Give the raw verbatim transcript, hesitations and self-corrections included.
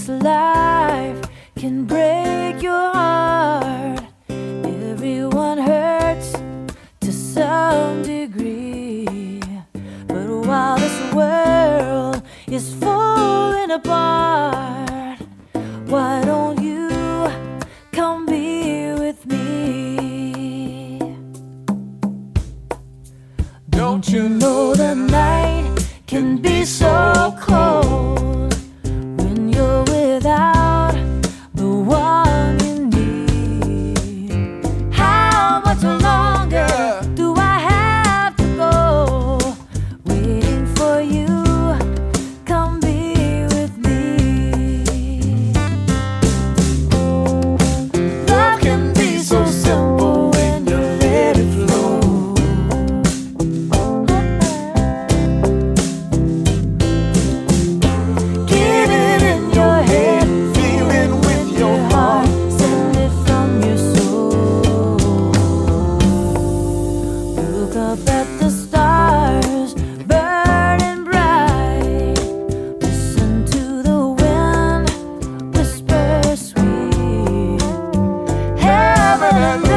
this life can break your heart. Everyone hurts to some degree, but while this world is falling apart, why don't you come be with me? Don't you know the night can be so cold when you're without the one you need? How much longer do I have to go waiting for you? Come be with me. Love can be so simple when you let it flow. Get it in your head, feel it with your heart, send it from your soul. Look up at the stars burning bright, listen to the wind whisper sweet. Heaven and